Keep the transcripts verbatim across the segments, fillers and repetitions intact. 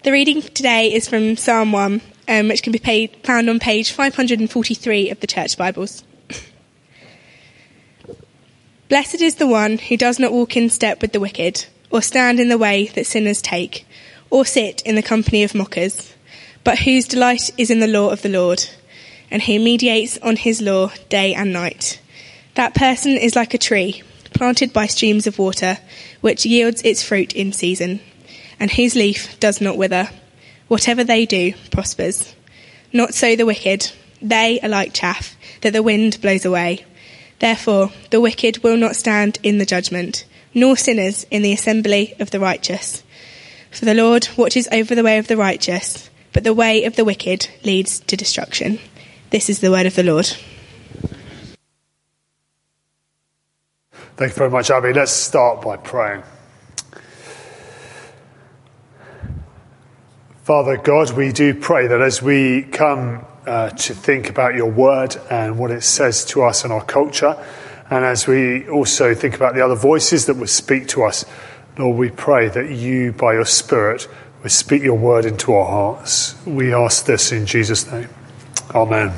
The reading today is from Psalm one, um, which can be paid, found on page five hundred forty-three of the Church Bibles. Blessed is the one who does not walk in step with the wicked, or stand in the way that sinners take, or sit in the company of mockers, but whose delight is in the law of the Lord, and who meditates on his law day and night. That person is like a tree planted by streams of water, which yields its fruit in season, and whose leaf does not wither. Whatever they do prospers. Not so the wicked. They are like chaff that the wind blows away. Therefore, the wicked will not stand in the judgment, nor sinners in the assembly of the righteous. For the Lord watches over the way of the righteous, but the way of the wicked leads to destruction. This is the word of the Lord. Thank you very much, Abby. Let's start by praying. Father God, we do pray that as we come uh, to think about your word and what it says to us in our culture, and as we also think about the other voices that will speak to us, Lord, we pray that you, by your Spirit, will speak your word into our hearts. We ask this in Jesus' name. Amen.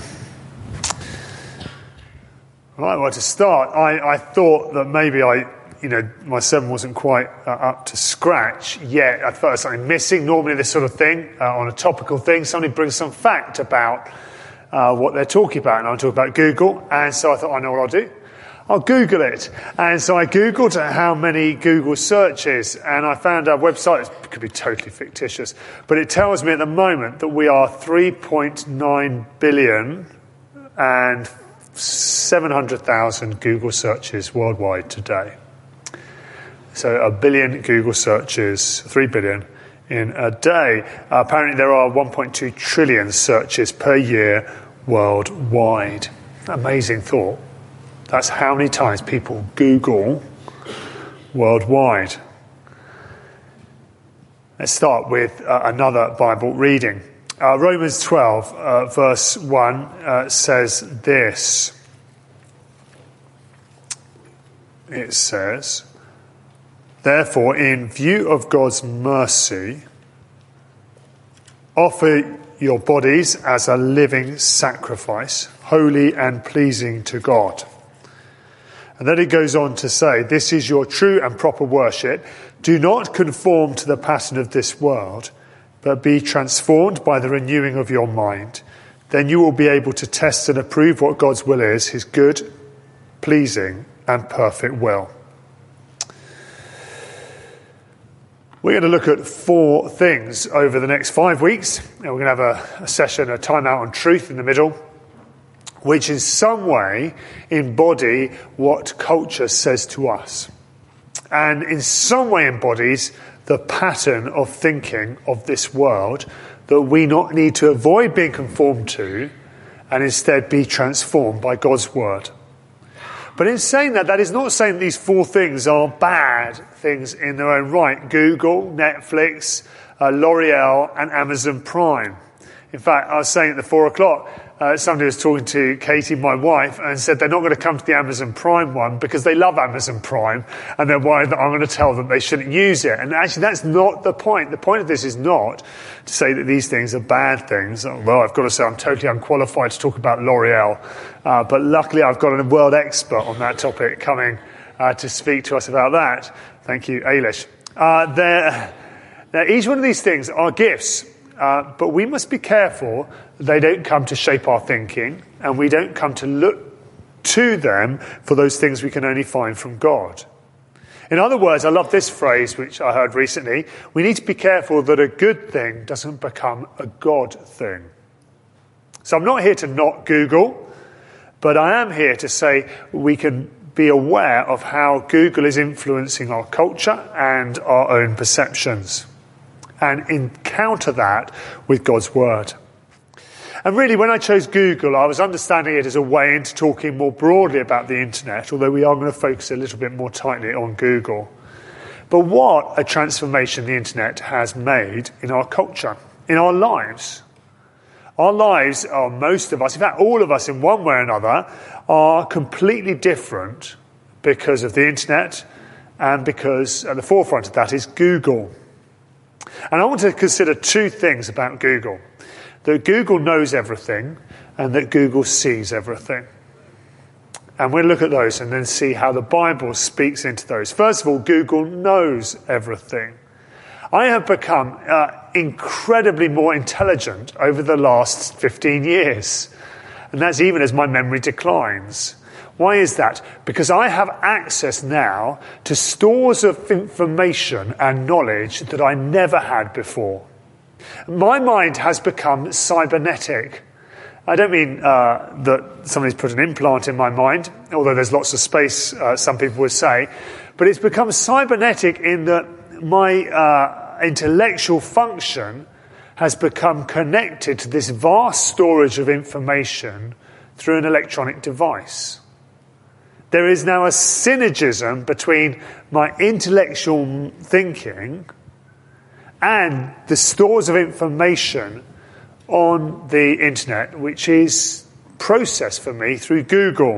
Right, well, to start, I, I thought that maybe I, you know, my sermon wasn't quite uh, up to scratch yet. I thought there was something missing. Normally this sort of thing, uh, on a topical thing, somebody brings some fact about uh, what they're talking about. And I'm talking about Google. And so I thought, I know what I'll do. I'll Google it. And so I Googled how many Google searches, and I found our website, it could be totally fictitious, but it tells me at the moment that we are three point nine billion and seven hundred thousand Google searches worldwide today. So a billion Google searches, three billion in a day. Uh, apparently there are one point two trillion searches per year worldwide. Amazing thought. That's how many times people Google worldwide. Let's start with uh, another Bible reading. Uh, Romans twelve, uh, verse one, uh, says this. It says, therefore, in view of God's mercy, offer your bodies as a living sacrifice, holy and pleasing to God. And then it goes on to say, this is your true and proper worship. Do not conform to the pattern of this world, but be transformed by the renewing of your mind. Then you will be able to test and approve what God's will is, his good, pleasing, and perfect will. We're going to look at four things over the next five weeks. And we're going to have a, a session, a time out on truth in the middle, which in some way embody what culture says to us. And in some way embodies the pattern of thinking of this world that we not need to avoid being conformed to and instead be transformed by God's word. But in saying that, that is not saying these four things are bad things in their own right. Google, Netflix, uh, L'Oreal and Amazon Prime. In fact, I was saying at the four o'clock, uh, somebody was talking to Katie, my wife, and said they're not going to come to the Amazon Prime one because they love Amazon Prime and they're worried that I'm going to tell them they shouldn't use it. And actually, that's not the point. The point of this is not to say that these things are bad things. Although I've got to say I'm totally unqualified to talk about L'Oreal. Uh, but luckily, I've got a world expert on that topic coming uh, to speak to us about that. Thank you, Ailish. Uh, they're, now, each one of these things are gifts. Uh, but we must be careful they don't come to shape our thinking, and we don't come to look to them for those things we can only find from God. In other words, I love this phrase, which I heard recently, we need to be careful that a good thing doesn't become a God thing. So I'm not here to not Google, but I am here to say we can be aware of how Google is influencing our culture and our own perceptions, and encounter that with God's word. And really, when I chose Google, I was understanding it as a way into talking more broadly about the internet, although we are going to focus a little bit more tightly on Google. But what a transformation the internet has made in our culture, in our lives. Our lives are, most of us, in fact all of us in one way or another, are completely different because of the internet and because at the forefront of that is Google. And I want to consider two things about Google. That Google knows everything and that Google sees everything. And we'll look at those and then see how the Bible speaks into those. First of all, Google knows everything. I have become uh, incredibly more intelligent over the last fifteen years. And that's even as my memory declines. Why is that? Because I have access now to stores of information and knowledge that I never had before. My mind has become cybernetic. I don't mean uh, that somebody's put an implant in my mind, although there's lots of space, uh, some people would say. But it's become cybernetic in that my uh, intellectual function has become connected to this vast storage of information through an electronic device. There is now a synergism between my intellectual thinking and the stores of information on the internet, which is processed for me through Google.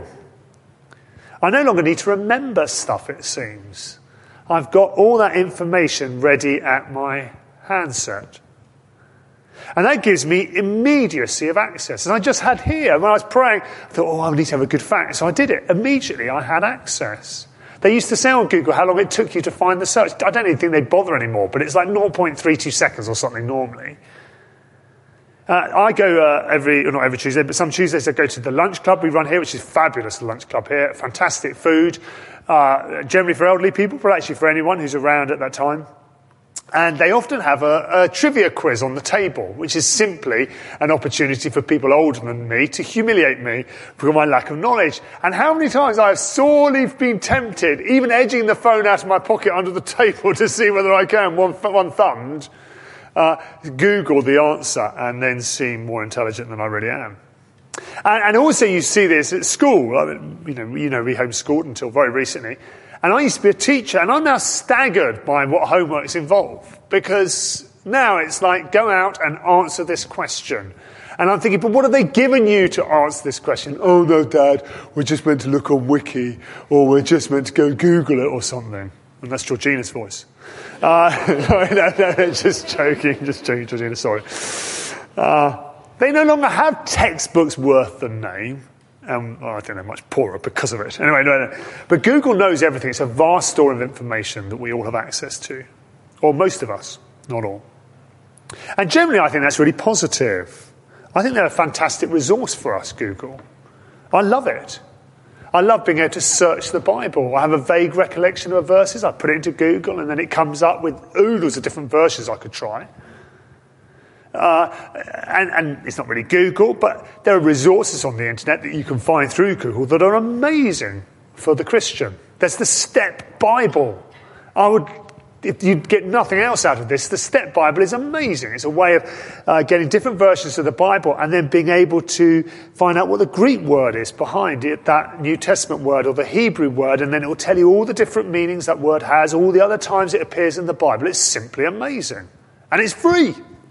I no longer need to remember stuff, it seems. I've got all that information ready at my handset. And that gives me immediacy of access. And I just had here, when I was praying, I thought, oh, I need to have a good fact. So I did it. Immediately, I had access. They used to say on Google how long it took you to find the search. I don't even think they bother anymore, but it's like zero point three two seconds or something normally. Uh, I go uh, every, or not every Tuesday, but some Tuesdays I go to the lunch club we run here, which is fabulous, the lunch club here. Fantastic food, uh, generally for elderly people, but actually for anyone who's around at that time. And they often have a, a trivia quiz on the table, which is simply an opportunity for people older than me to humiliate me for my lack of knowledge. And how many times I have sorely been tempted, even edging the phone out of my pocket under the table to see whether I can, one, one thumbed, uh, Google the answer and then seem more intelligent than I really am. And, and also you see this at school. I mean, you know, you know, we homeschooled until very recently. And I used to be a teacher, and I'm now staggered by what homeworks involve. Because now it's like, go out and answer this question. And I'm thinking, but what have they given you to answer this question? Oh, no, Dad, we're just meant to look on Wiki, or we're just meant to go Google it or something. And that's Georgina's voice. Uh, no, no, no, just joking, just joking, Georgina, sorry. Uh, they no longer have textbooks worth the name. Um, well, I think they're much poorer because of it. Anyway, no, no. But Google knows everything. It's a vast store of information that we all have access to. Or most of us, not all. And generally, I think that's really positive. I think they're a fantastic resource for us, Google. I love it. I love being able to search the Bible. I have a vague recollection of verses. I put it into Google, and then it comes up with oodles of different versions I could try. Uh, and, and it's not really Google, but there are resources on the internet that you can find through Google that are amazing for the Christian. There's the Step Bible. I would, if you'd get nothing else out of this, the Step Bible is amazing. It's a way of uh, getting different versions of the Bible and then being able to find out what the Greek word is behind it, that New Testament word or the Hebrew word, and then it will tell you all the different meanings that word has, all the other times it appears in the Bible. It's simply amazing. And it's free.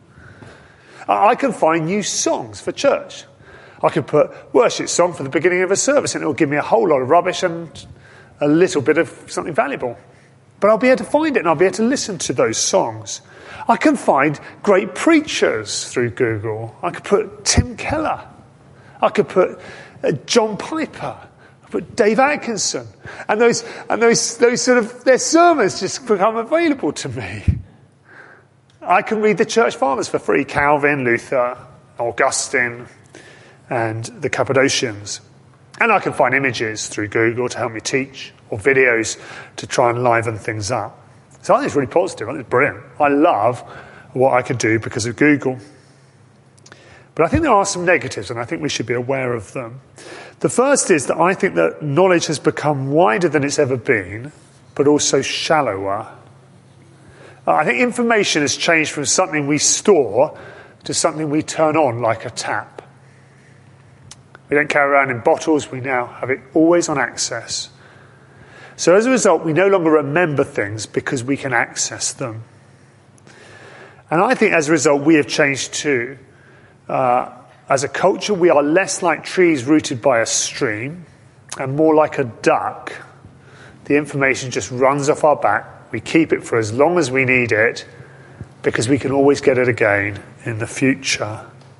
I can find new songs for church. I could put worship song for the beginning of a service and it will give me a whole lot of rubbish and a little bit of something valuable. But I'll be able to find it and I'll be able to listen to those songs. I can find great preachers through Google. I could put Tim Keller. I could put uh, John Piper. I put Dave Atkinson. And those, and those, those sort of, their sermons just become available to me. I can read the church fathers for free. Calvin, Luther, Augustine, and the Cappadocians. And I can find images through Google to help me teach, or videos to try and liven things up. So I think it's really positive. I think it's brilliant. I love what I can do because of Google. But I think there are some negatives, and I think we should be aware of them. The first is that I think that knowledge has become wider than it's ever been, but also shallower. I think information has changed from something we store to something we turn on like a tap. We don't carry around in bottles, we now have it always on access. So as a result, we no longer remember things because we can access them. And I think as a result, we have changed too. Uh, as a culture, we are less like trees rooted by a stream and more like a duck. The information just runs off our back. We keep it for as long as we need it, because we can always get it again in the future.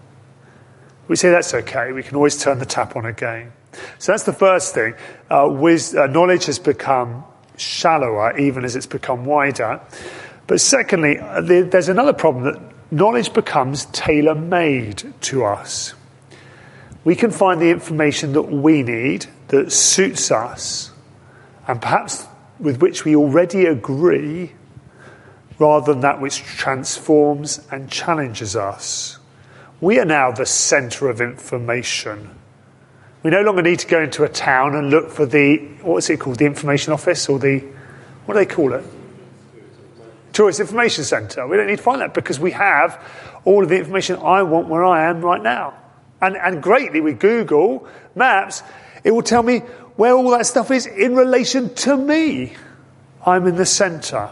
We say that's okay. We can always turn the tap on again. So that's the first thing. Uh, with, uh, knowledge has become shallower even as it's become wider. But secondly, uh, the, there's another problem, that knowledge becomes tailor-made to us. We can find the information that we need, that suits us, and perhaps with which we already agree, rather than that which transforms and challenges us. We are now the centre of information. We no longer need to go into a town and look for the, what is it called, the information office, or the, what do they call it? Tourist Information Centre. We don't need to find that because we have all of the information I want where I am right now. And, and greatly with Google Maps, it will tell me where all that stuff is in relation to me. I'm in the centre.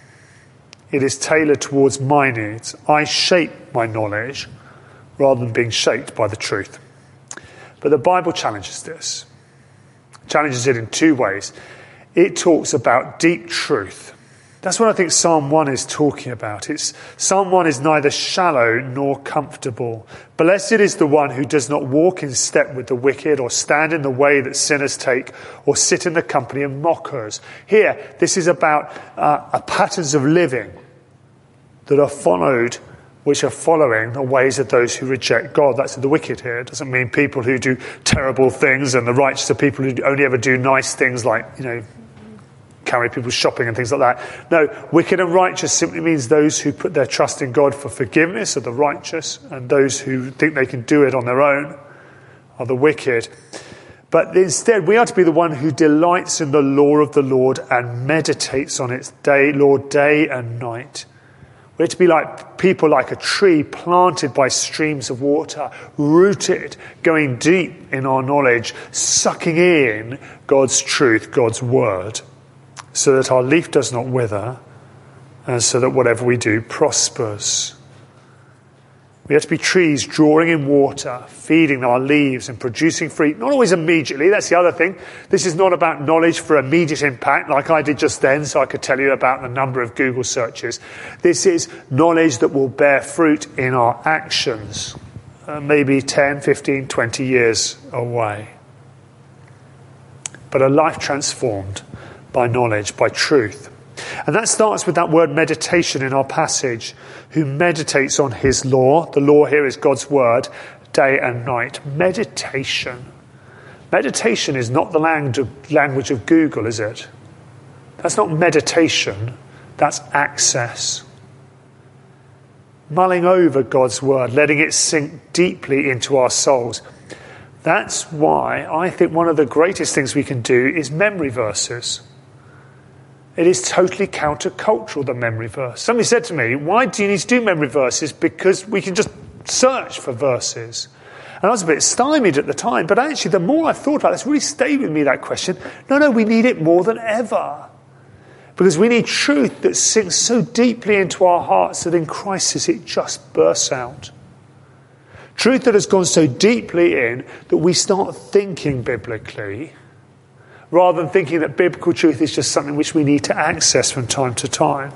It is tailored towards my needs. I shape my knowledge rather than being shaped by the truth. But the Bible challenges this. Challenges it in two ways. It talks about deep truth. That's what I think Psalm one is talking about. It's Psalm one is neither shallow nor comfortable. Blessed is the one who does not walk in step with the wicked, or stand in the way that sinners take, or sit in the company of mockers. Here, this is about uh, patterns of living that are followed, which are following the ways of those who reject God. That's the wicked here. It doesn't mean people who do terrible things, and the righteous are people who only ever do nice things like, you know, carry people shopping and things like that. No, wicked and righteous simply means those who put their trust in God for forgiveness are the righteous, and those who think they can do it on their own are the wicked. But instead, we are to be the one who delights in the law of the Lord and meditates on its day, Lord, day and night. We're to be like people like a tree planted by streams of water, rooted, going deep in our knowledge, sucking in God's truth, God's word, so that our leaf does not wither, and so that whatever we do prospers. We have to be trees drawing in water, feeding our leaves and producing fruit. Not always immediately, that's the other thing. This is not about knowledge for immediate impact, like I did just then, so I could tell you about the number of Google searches. This is knowledge that will bear fruit in our actions, uh, maybe ten, fifteen, twenty years away. But a life transformed by knowledge, by truth. And that starts with that word meditation in our passage. Who meditates on his law. The law here is God's word, day and night. Meditation. Meditation is not the language of Google, is it? That's not meditation. That's access. Mulling over God's word, letting it sink deeply into our souls. That's why I think one of the greatest things we can do is memory verses. It is totally countercultural, the memory verse. Somebody said to me, why do you need to do memory verses? Because we can just search for verses. And I was a bit stymied at the time, but actually the more I've thought about it, it's really stayed with me, that question. No, no, we need it more than ever. Because we need truth that sinks so deeply into our hearts that in crisis it just bursts out. Truth that has gone so deeply in that we start thinking biblically, rather than thinking that biblical truth is just something which we need to access from time to time.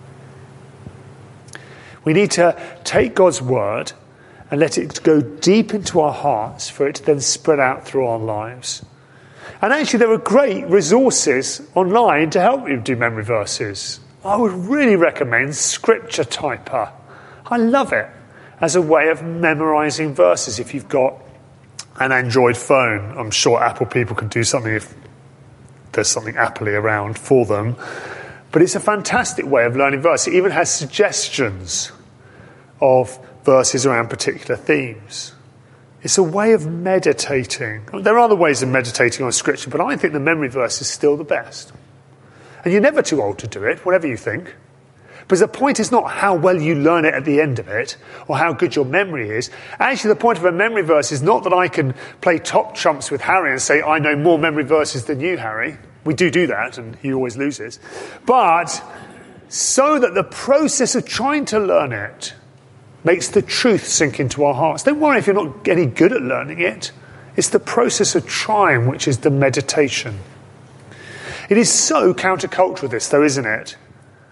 We need to take God's word and let it go deep into our hearts for it to then spread out through our lives. And actually there are great resources online to help you do memory verses. I would really recommend Scripture Typer. I love it as a way of memorising verses if you've got an Android phone. I'm sure Apple people can do something if there's something Apple-y around for them. But it's a fantastic way of learning verses. It even has suggestions of verses around particular themes. It's a way of meditating. There are other ways of meditating on Scripture, but I think the memory verse is still the best. And you're never too old to do it, whatever you think. Because the point is not how well you learn it at the end of it, or how good your memory is. Actually, the point of a memory verse is not that I can play top trumps with Harry and say, I know more memory verses than you, Harry. We do do that, and he always loses. But so that the process of trying to learn it makes the truth sink into our hearts. Don't worry if you're not any good at learning it. It's the process of trying which is the meditation. It is so countercultural, this, though, isn't it?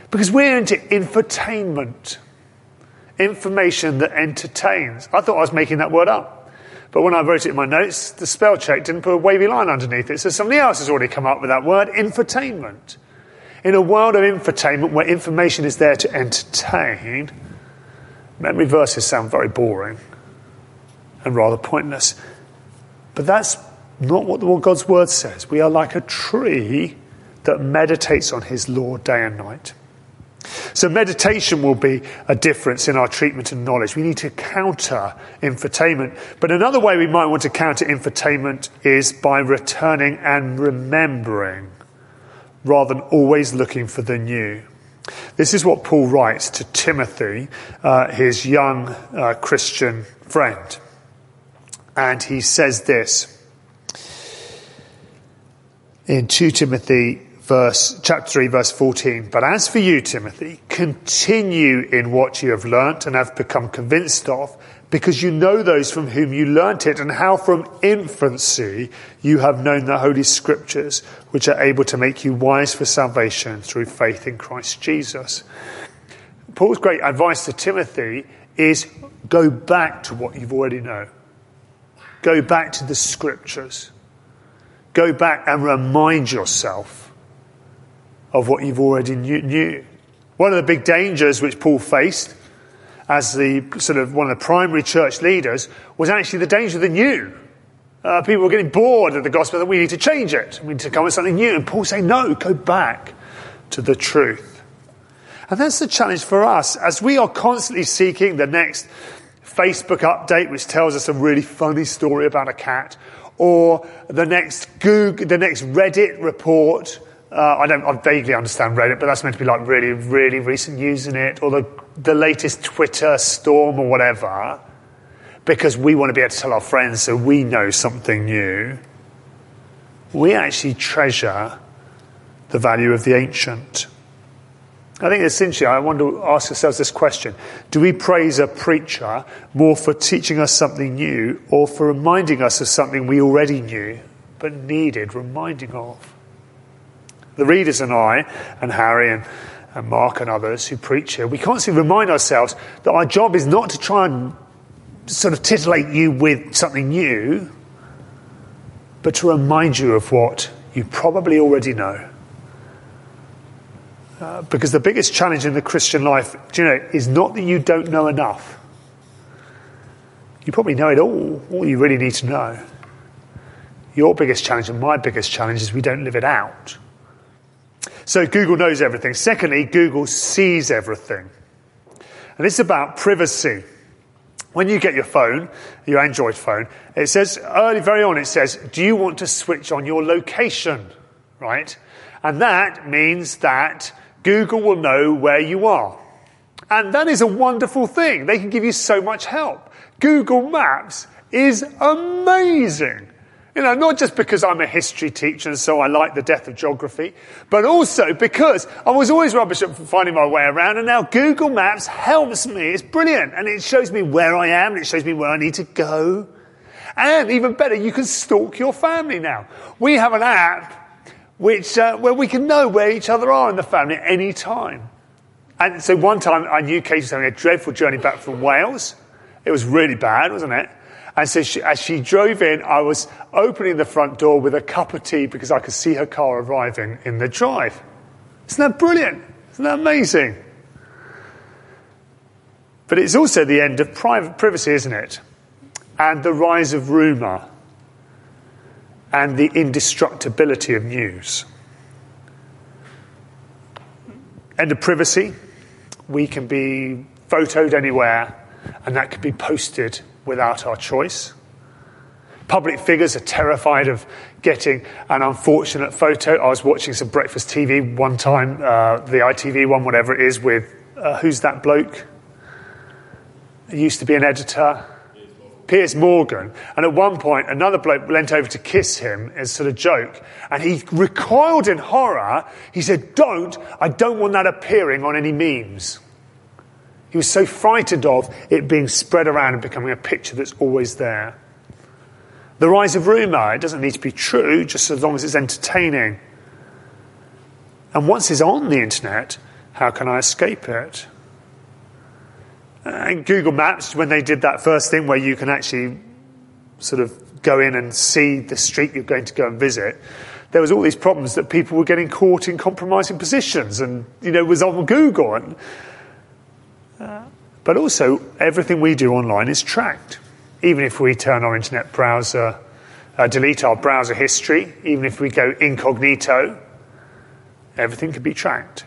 Because we're into infotainment. Information that entertains. I thought I was making that word up. But when I wrote it in my notes, the spell check didn't put a wavy line underneath it. So somebody else has already come up with that word, infotainment. In a world of infotainment where information is there to entertain, memory verses sound very boring and rather pointless. But that's not what, the, what God's word says. We are like a tree that meditates on his law day and night. So meditation will be a difference in our treatment and knowledge. We need to counter infotainment. But another way we might want to counter infotainment is by returning and remembering, rather than always looking for the new. This is what Paul writes to Timothy, uh, his young uh, Christian friend. And he says this in Second Timothy verse, chapter three, verse fourteen. But as for you, Timothy, continue in what you have learnt and have become convinced of, because you know those from whom you learnt it, and how from infancy you have known the Holy Scriptures, which are able to make you wise for salvation through faith in Christ Jesus. Paul's great advice to Timothy is go back to what you've already known. Go back to the Scriptures. Go back and remind yourself of what you've already knew. One of the big dangers which Paul faced as the sort of one of the primary church leaders was actually the danger of the new. Uh, people were getting bored of the gospel, that we need to change it. We need to come with something new. And Paul saying, no, go back to the truth. And that's the challenge for us as we are constantly seeking the next Facebook update, which tells us a really funny story about a cat, or the next Google, the next Reddit report. Uh, I don't, I vaguely understand Reddit, but that's meant to be like really, really recent news in it, or the, the latest Twitter storm or whatever, because we want to be able to tell our friends so we know something new. We actually treasure the value of the ancient. I think essentially I want to ask ourselves this question. Do we praise a preacher more for teaching us something new, or for reminding us of something we already knew but needed reminding of? The readers and I, and Harry and, and Mark and others who preach here, we constantly remind ourselves that our job is not to try and sort of titillate you with something new, but to remind you of what you probably already know. Uh, because the biggest challenge in the Christian life, do you know, is not that you don't know enough. You probably know it all, all you really need to know. Your biggest challenge and my biggest challenge is we don't live it out. So Google knows everything. Secondly, Google sees everything. And it's about privacy. When you get your phone, your Android phone, it says, early, very on, it says, do you want to switch on your location? Right? And that means that Google will know where you are. And that is a wonderful thing. They can give you so much help. Google Maps is amazing. You know, not just because I'm a history teacher and so I like the death of geography, but also because I was always rubbish at finding my way around, and now Google Maps helps me. It's brilliant. And it shows me where I am, and it shows me where I need to go. And even better, you can stalk your family now. We have an app which uh, where we can know where each other are in the family at any time. And so one time I knew Kate was having a dreadful journey back from Wales. It was really bad, wasn't it? And so she, as she drove in, I was opening the front door with a cup of tea because I could see her car arriving in the drive. Isn't that brilliant? Isn't that amazing? But it's also the end of private privacy, isn't it? And the rise of rumour and the indestructibility of news. End of privacy. We can be photoed anywhere, and that could be posted without our choice. Public figures are terrified of getting an unfortunate photo. I was watching some breakfast T V one time, uh, the I T V one, whatever it is, with uh, who's that bloke? He used to be an editor. Piers Morgan. And at one point, another bloke leant over to kiss him as sort of joke. And he recoiled in horror. He said, don't, I don't want that appearing on any memes. He was so frightened of it being spread around and becoming a picture that's always there. The rise of rumour, it doesn't need to be true, just as long as it's entertaining. And once it's on the internet, How can I escape it? And Google Maps, when they did that first thing where you can actually sort of go in and see the street you're going to go and visit, there was all these problems that people were getting caught in compromising positions, and, you know, it was on Google. And, uh, but also, everything we do online is tracked. Even if we turn our internet browser, uh, delete our browser history, even if we go incognito, everything can be tracked.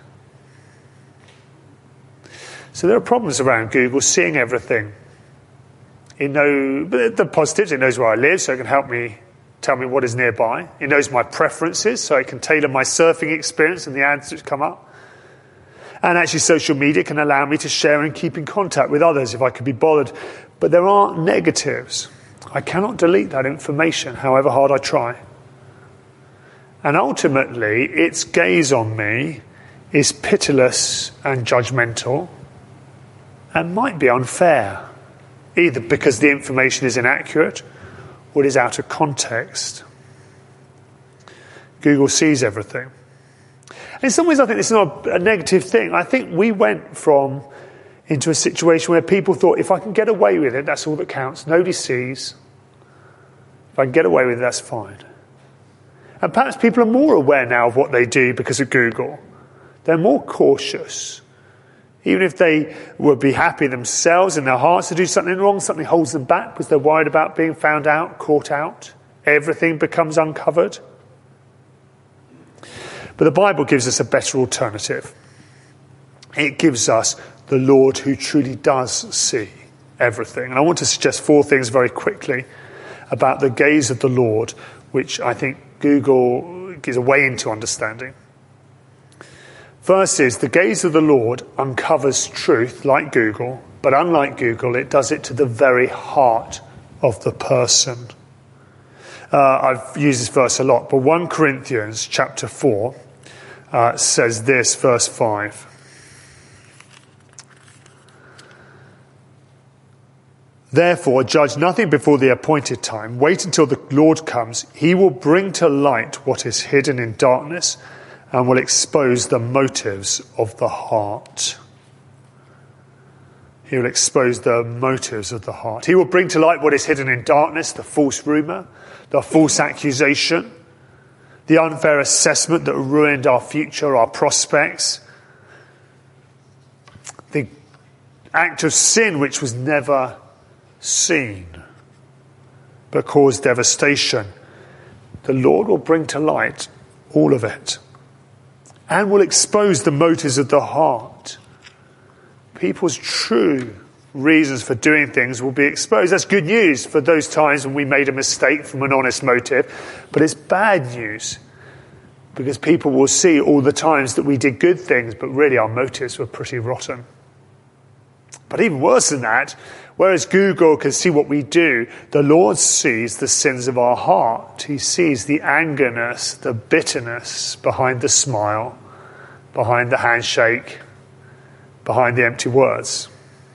So there are problems around Google seeing everything. It know, but the positives, it knows where I live, so it can help me, tell me what is nearby. It knows my preferences, so it can tailor my surfing experience and the ads that come up. And actually social media can allow me to share and keep in contact with others if I could be bothered. But there are negatives. I cannot delete that information, however hard I try. And ultimately, its gaze on me is pitiless and judgmental, and might be unfair, either because the information is inaccurate or it is out of context. Google sees everything. In some ways, I think this is not a negative thing. I think we went from into a situation where people thought, if I can get away with it, that's all that counts. Nobody sees. If I can get away with it, that's fine. And perhaps people are more aware now of what they do because of Google. They're more cautious. Even if they would be happy themselves in their hearts to do something wrong, something holds them back because they're worried about being found out, caught out. Everything becomes uncovered. But the Bible gives us a better alternative. It gives us the Lord who truly does see everything. And I want to suggest four things very quickly about the gaze of the Lord, which I think Google gives a way into understanding. First is, the gaze of the Lord uncovers truth, like Google, but unlike Google, it does it to the very heart of the person. Uh, I've used this verse a lot, but First Corinthians chapter four uh, says this, verse five. Therefore, judge nothing before the appointed time. Wait until the Lord comes. He will bring to light what is hidden in darkness, and will expose the motives of the heart. He will expose the motives of the heart. He will bring to light what is hidden in darkness, the false rumour, the false accusation, the unfair assessment that ruined our future, our prospects, the act of sin which was never seen but caused devastation. The Lord will bring to light all of it, and will expose the motives of the heart. People's true reasons for doing things will be exposed. That's good news for those times when we made a mistake from an honest motive. But it's bad news because people will see all the times that we did good things, but really our motives were pretty rotten. But even worse than that, whereas Google can see what we do, the Lord sees the sins of our heart. He sees the angerness, the bitterness behind the smile, behind the handshake, behind the empty words.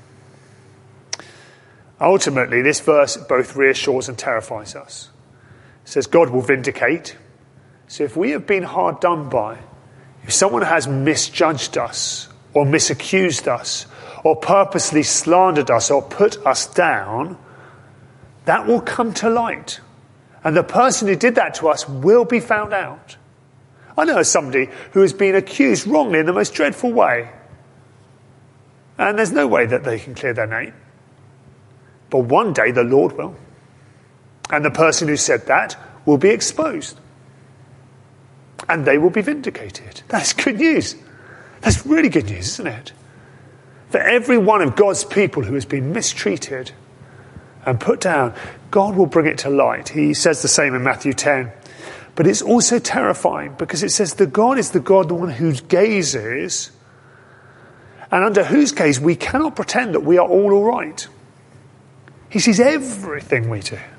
Ultimately, this verse both reassures and terrifies us. It says God will vindicate. So if we have been hard done by, if someone has misjudged us or misaccused us or purposely slandered us or put us down, that will come to light. And the person who did that to us will be found out. I know somebody who has been accused wrongly in the most dreadful way. And there's no way that they can clear their name. But one day the Lord will. And the person who said that will be exposed. And they will be vindicated. That's good news. That's really good news, isn't it? For every one of God's people who has been mistreated and put down, God will bring it to light. He says the same in Matthew ten. But it's also terrifying because it says that God is the God, the one whose gaze is, and under whose gaze we cannot pretend that we are all all right. He sees everything we do.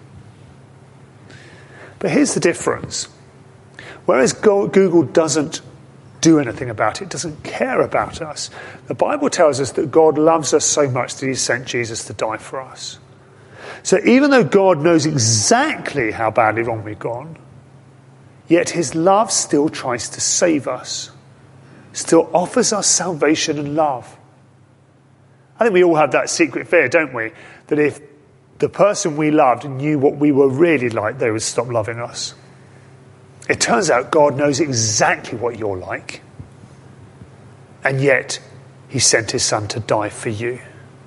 But here's the difference. Whereas Google doesn't do anything about it, doesn't care about us, the Bible tells us that God loves us so much that he sent Jesus to die for us. So even though God knows exactly how badly wrong we've gone, yet his love still tries to save us. still offers us salvation and love. I think we all have that secret fear, don't we? That if the person we loved knew what we were really like, they would stop loving us. It turns out God knows exactly what you're like. And yet, he sent his son to die for you.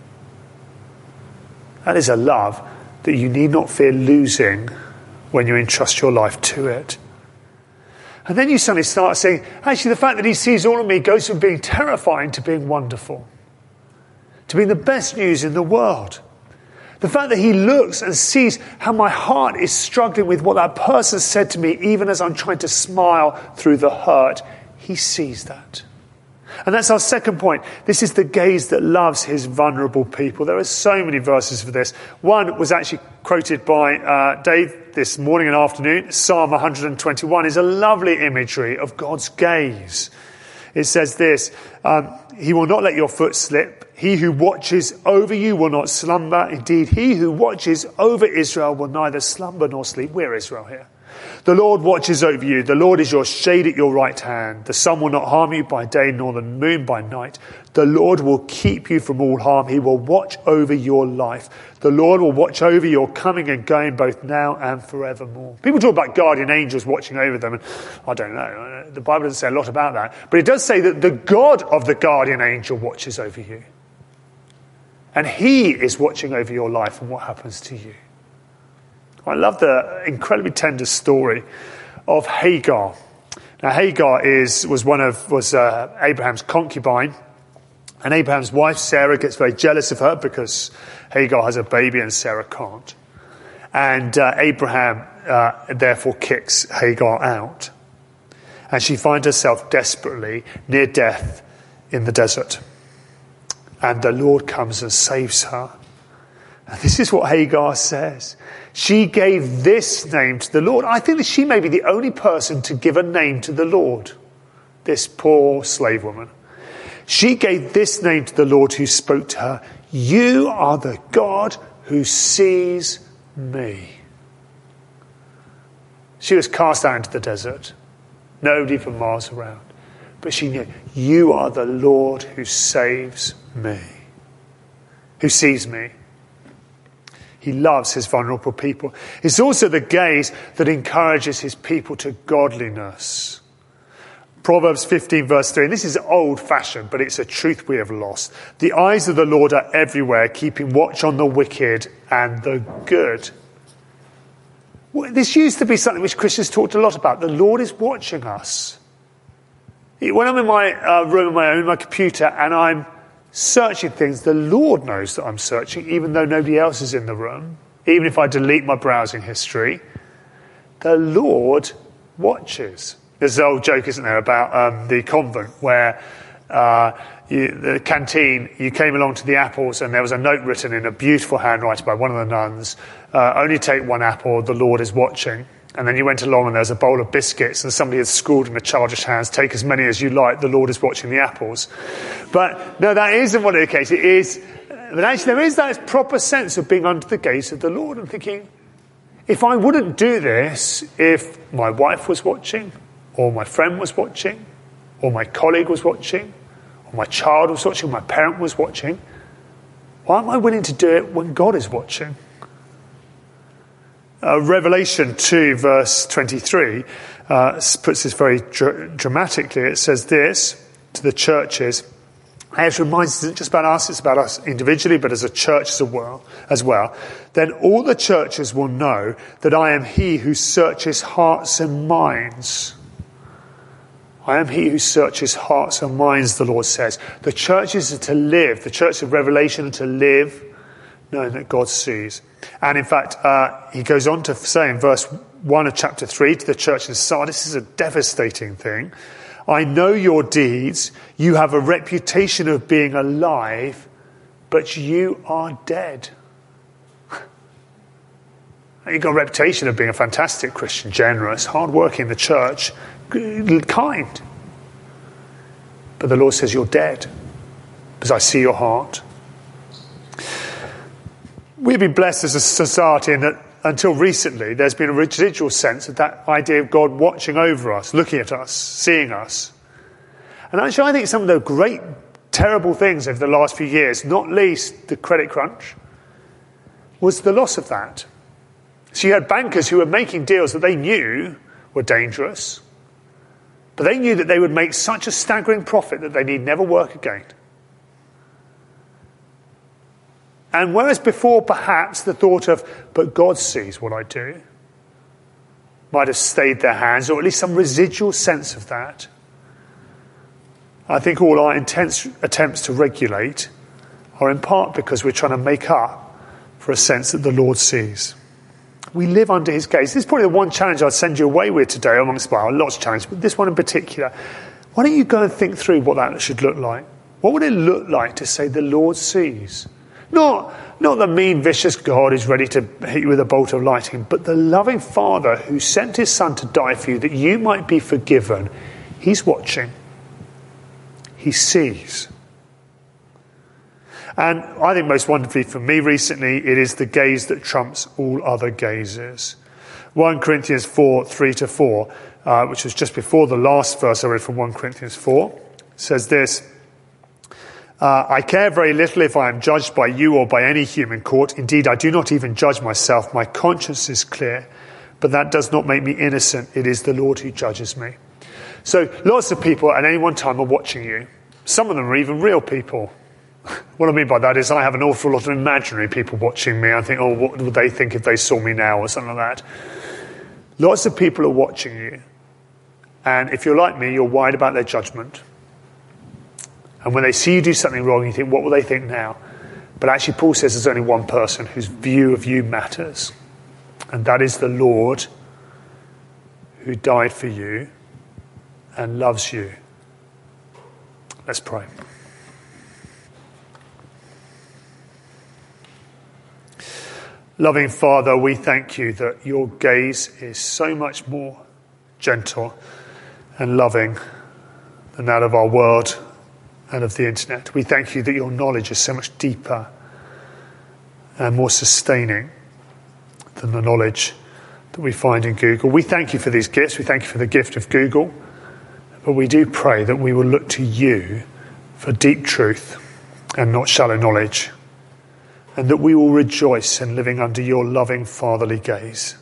That is a love that you need not fear losing when you entrust your life to it. And then you suddenly start saying, actually, the fact that he sees all of me goes from being terrifying to being wonderful, to being the best news in the world. The fact that he looks and sees how my heart is struggling with what that person said to me, even as I'm trying to smile through the hurt, he sees that. And that's our second point. This is the gaze that loves his vulnerable people. There are so many verses for this. One was actually quoted by uh, Dave this morning and afternoon. Psalm one twenty-one is a lovely imagery of God's gaze. It says this, um, he will not let your foot slip. He who watches over you will not slumber. Indeed, he who watches over Israel will neither slumber nor sleep. We're Israel here. The Lord watches over you. The Lord is your shade at your right hand. The sun will not harm you by day, nor the moon by night. The Lord will keep you from all harm. He will watch over your life. The Lord will watch over your coming and going, both now and forevermore. People talk about guardian angels watching over them, and I don't know. The Bible doesn't say a lot about that. But it does say that the God of the guardian angel watches over you. And he is watching over your life and what happens to you. I love the incredibly tender story of Hagar. Now, Hagar is was one of was uh, Abraham's concubine, and Abraham's wife Sarah gets very jealous of her because Hagar has a baby and Sarah can't, and uh, Abraham uh, therefore kicks Hagar out, and she finds herself desperately near death in the desert, and the Lord comes and saves her. And this is what Hagar says. She gave this name to the Lord. I think that she may be the only person to give a name to the Lord, this poor slave woman. She gave this name to the Lord who spoke to her. You are the God who sees me. She was cast out into the desert. Nobody for miles around. But she knew, you are the Lord who saves me, who sees me. He loves his vulnerable people. It's also the gaze that encourages his people to godliness. Proverbs fifteen verse three, and this is old-fashioned, but it's a truth we have lost. The eyes of the Lord are everywhere, keeping watch on the wicked and the good. Well, this used to be something which Christians talked a lot about. The Lord is watching us. When I'm in my uh, room on my own, my computer, and I'm searching things, the Lord knows that I'm searching, even though nobody else is in the room. Even if I delete my browsing history, the Lord watches. There's an old joke, isn't there, about um, the convent where uh, you, the canteen, you came along to the apples and there was a note written in a beautiful handwriting by one of the nuns, uh, only take one apple, the Lord is watching. And then you went along and there was a bowl of biscuits and somebody had schooled in the childish hands, take as many as you like, the Lord is watching the apples. But no, that isn't what it is. It is, but actually there is that proper sense of being under the gaze of the Lord and thinking, if I wouldn't do this, if my wife was watching, or my friend was watching, or my colleague was watching, or my child was watching, my parent was watching, why am I willing to do it when God is watching? Uh, Revelation two verse twenty-three uh, puts this very dr- dramatically. It says this to the churches. It reminds us, it's not just about us, it's about us individually, but as a church as well, as well. Then all the churches will know that I am he who searches hearts and minds. I am he who searches hearts and minds, the Lord says. The churches are to live, the church of Revelation are to live knowing that God sees. And in fact, uh, he goes on to say in verse one of chapter three to the church in Sardis, this is a devastating thing. I know your deeds. You have a reputation of being alive, but you are dead. You've got a reputation of being a fantastic Christian, generous, hard-working in the church, kind. But the Lord says you're dead because I see your heart. We've been blessed as a society in that until recently there's been a residual sense of that idea of God watching over us, looking at us, seeing us. And actually, I think some of the great, terrible things over the last few years, not least the credit crunch, was the loss of that. So you had bankers who were making deals that they knew were dangerous, but they knew that they would make such a staggering profit that they need never work again. And whereas before perhaps the thought of, but God sees what I do, might have stayed their hands, or at least some residual sense of that, I think all our intense attempts to regulate are in part because we're trying to make up for a sense that the Lord sees. We live under his gaze. This is probably the one challenge I'd send you away with today, amongst, well, lots of challenges, but this one in particular. Why don't you go and think through what that should look like? What would it look like to say the Lord sees? Not, not the mean, vicious God who's ready to hit you with a bolt of lightning, but the loving Father who sent his Son to die for you that you might be forgiven. He's watching. He sees. And I think most wonderfully for me recently, it is the gaze that trumps all other gazes. First Corinthians four, three to four, uh, which was just before the last verse I read from First Corinthians four, says this, uh, I care very little if I am judged by you or by any human court. Indeed, I do not even judge myself. My conscience is clear, but that does not make me innocent. It is the Lord who judges me. So lots of people at any one time are watching you. Some of them are even real people. What I mean by that is I have an awful lot of imaginary people watching me. I think, oh, what would they think if they saw me now or something like that? Lots of people are watching you. And if you're like me, you're worried about their judgment. And when they see you do something wrong, you think, what will they think now? But actually, Paul says there's only one person whose view of you matters. And that is the Lord who died for you and loves you. Let's pray. Loving Father, we thank you that your gaze is so much more gentle and loving than that of our world and of the internet. We thank you that your knowledge is so much deeper and more sustaining than the knowledge that we find in Google. We thank you for these gifts. We thank you for the gift of Google. But we do pray that we will look to you for deep truth and not shallow knowledge, and that we will rejoice in living under your loving fatherly gaze.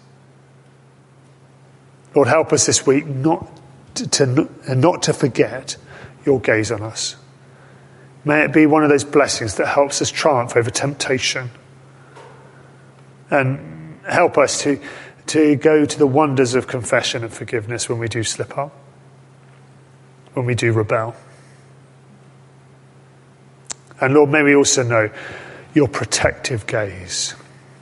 Lord, help us this week not to, to, not to forget your gaze on us. May it be one of those blessings that helps us triumph over temptation, and help us to, to go to the wonders of confession and forgiveness when we do slip up, when we do rebel. And Lord, may we also know your protective gaze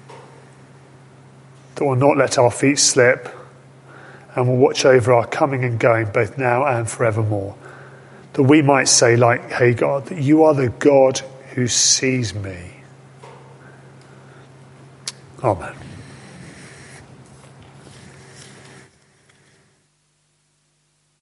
that will not let our feet slip and will watch over our coming and going both now and forevermore. That we might say, like Hagar, that you are the God who sees me. Amen.